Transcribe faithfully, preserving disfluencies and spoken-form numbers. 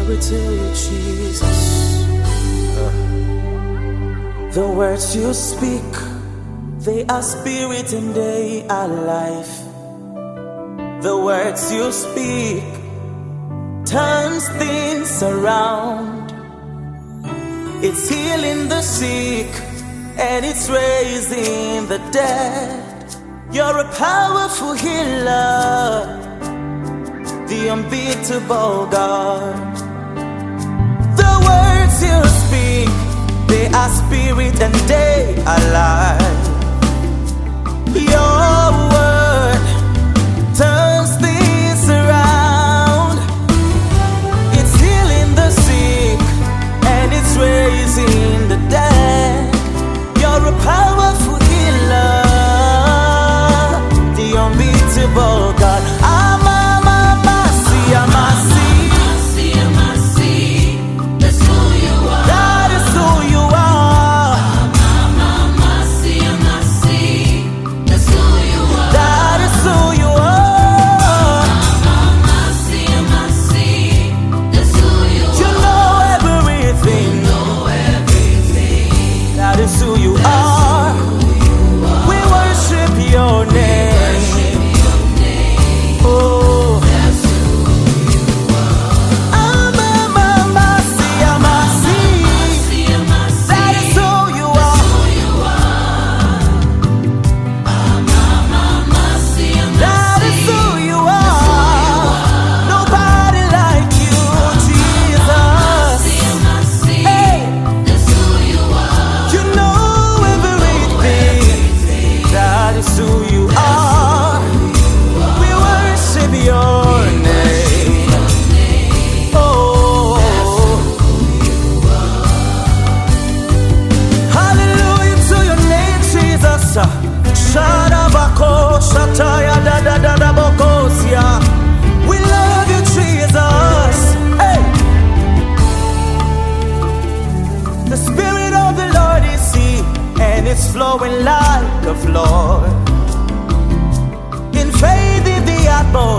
Glory to you, Jesus. The words you speak, they are spirit and they are life. The words you speak turns things around. It's healing the sick and it's raising the dead. You're a powerful healer, the unbeatable God. The words you speak, they are spirit and they are life. Your word turns things around. It's healing the sick and it's raising the dead. You're a powerful healer, the unbeatable God. Who you are, we worship your name. Oh, that's who you are. Amamamasi, amasi, that is who you are. That is who you are. Nobody like you, Jesus. Hey, you know who you are. We worship your name. Oh, hallelujah to your name, Jesus. Shadabako, Shataya, da da da da bokosia. We love you, Jesus. Hey, the Spirit of the Lord is here, and it's flowing like a flood. In faith in the atmosphere.